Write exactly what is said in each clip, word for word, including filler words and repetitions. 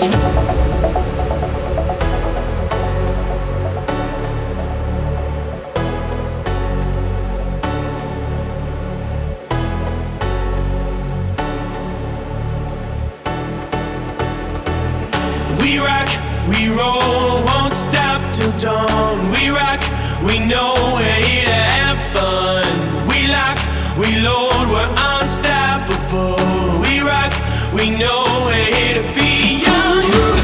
We rock, we roll, won't stop till dawn. We rock, we know we're here to have fun. We lock, we load, we're unstoppable. We rock, we know we're here to be young.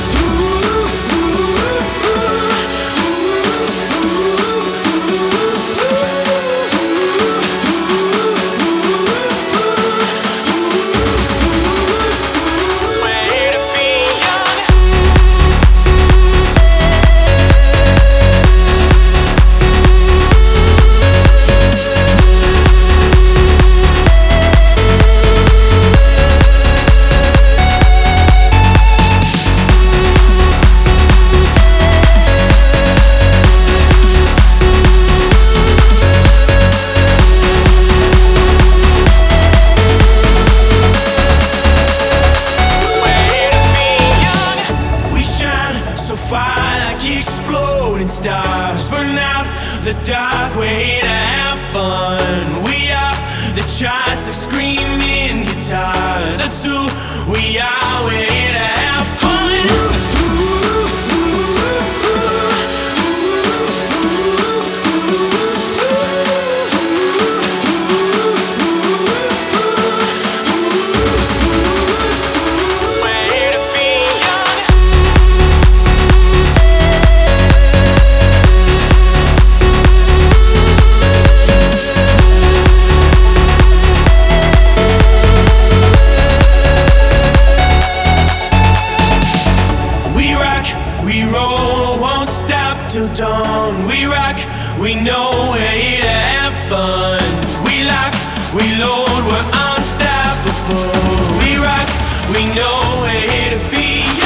Exploding stars burn out the dark, we're here to have fun. We are the charts, the screaming guitars. That's who we are, we're here to have fun. We roll, won't stop till dawn. We rock, we know we're here to have fun. We lock, we load, we're unstoppable. We rock, we know we're here to be